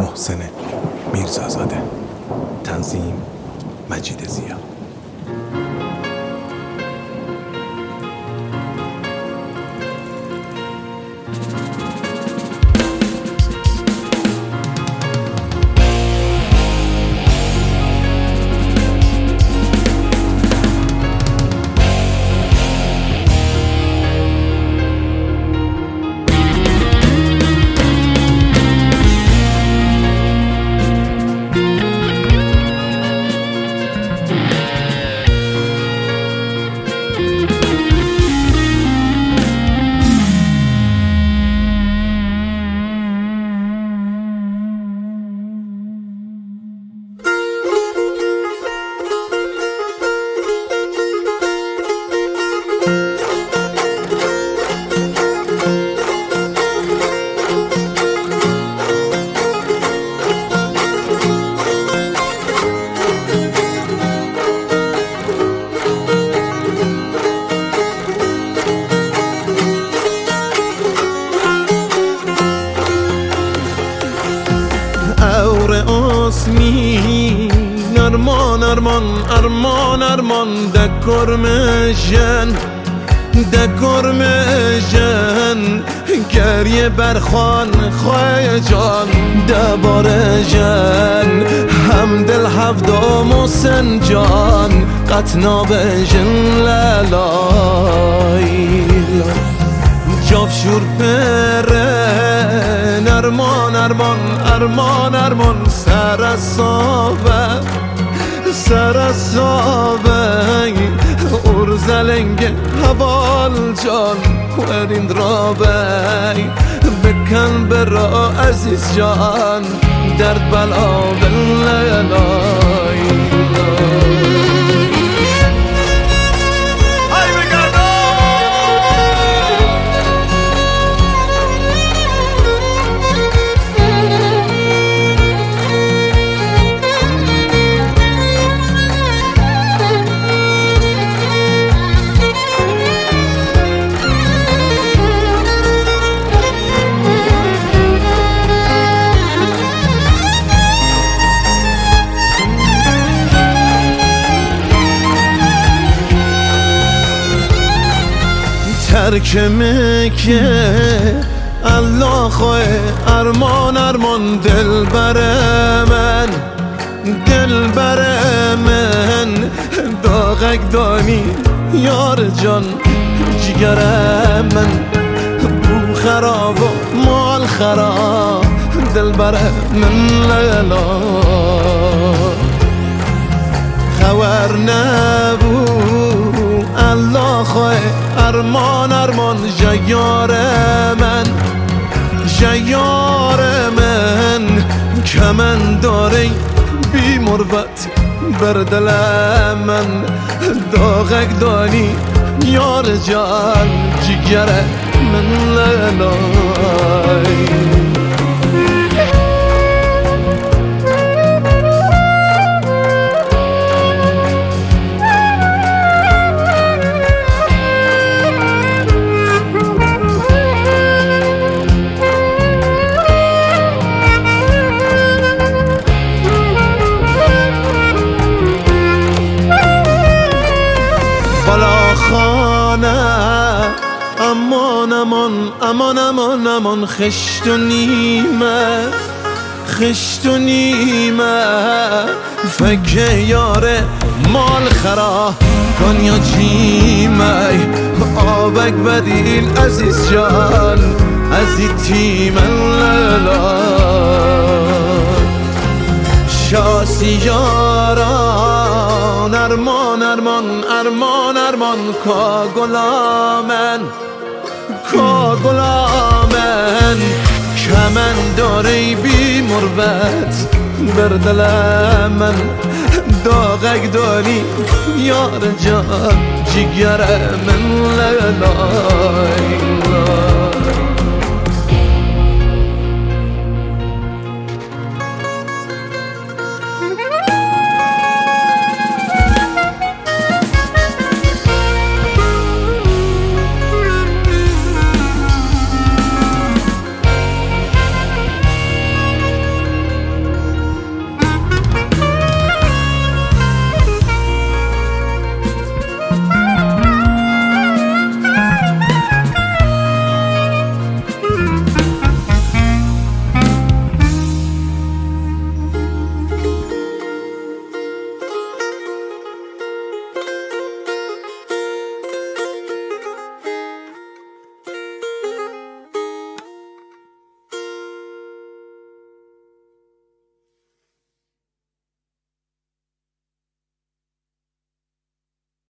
محسن میرزازاده. تنظیم مجید زیا. Arman, arman, arman, arman de کرمشن گریه برخان خواه جان دبار جن هم دل هفته محسن جان قطنا بجن لالای جاف شور پرن ارمان ارمان ارمان ارمان سر صابه ارزلنگ حوال جان ورین رابه بکن برا عزیز جان درد بلا بلالای ترک مکه الله خواه ارمان ارمان دل بر من داغک دانی یار جان جگر من بو خراب و مال خراب دل بر من لیلا خبر نبو الله خواه ارمان ارمان جیار من که من داره بی مروت بر دل من داغک دانی یار جان جگر من لالای امان امان امان امان امان خشت و نیمه فکر یاره مال خرا کن یا جیمه آبک بدیل عزیز جان عزیز تیم اللا شاسی یاران ارمان ارمان ارمان ارمان کا گلامن که من داره بی مروت بر دل من داغک داری یار جان جگر من لالای